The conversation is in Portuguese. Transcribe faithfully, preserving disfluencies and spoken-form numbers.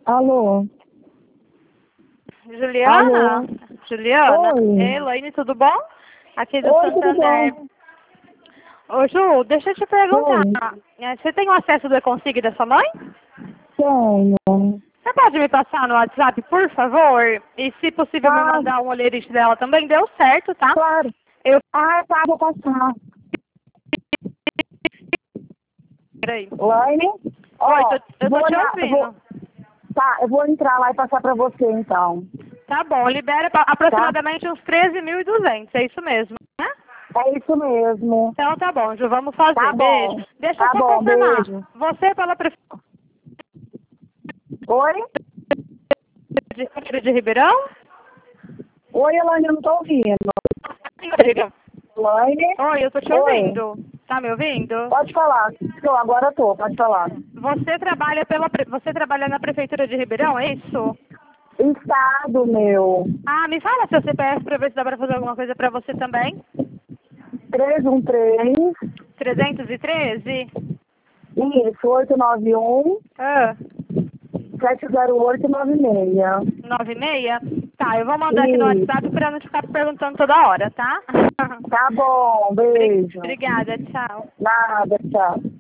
Alô? Juliana? Alô? Juliana? Oi. Ei, Elaine, tudo bom? Aqui do Oi, tudo Santander. bom? Ô, Ju, deixa eu te perguntar. Oi. É, Você tem o acesso do Econsig da sua mãe? Tenho. Você pode me passar no WhatsApp, por favor? E, se possível, me Tá, mandar um olheirite dela também? Deu certo, tá? claro. Eu... Ah, tá, vou passar. Peraí. Laine? Ó, Oi, tô- eu tô vou te olhar, eu vou, ouvindo. tá, eu vou entrar lá e passar pra você, então. Tá bom, libera pra- Tá? aproximadamente uns treze mil e duzentos, é isso mesmo, né? É isso mesmo. Então tá bom, Ju, vamos Tá fazer. Beijo. bom. Deixa eu Tá só bom, confirmar. beijo. Você, pela Prefeitura Oi? de Ribeirão de Ribeirão? Oi, Elaine, eu não tô ouvindo. Elaine? Oi, eu tô te Oi. ouvindo. Tá me ouvindo? Pode falar. Tô, agora eu tô, pode falar. Você trabalha pela pre- você trabalha na prefeitura de Ribeirão, é isso? Estado, meu. Ah, me fala seu C P F pra ver se dá pra fazer alguma coisa pra você também. três um três, trezentos e treze? isso, oito nove um, Ah, sete zero oito nove seis. nove seis? Tá, eu vou mandar aqui no WhatsApp Isso. pra não te ficar perguntando toda hora, tá? Tá bom, Obri- beijo. Obrigada, tchau. Nada, tchau.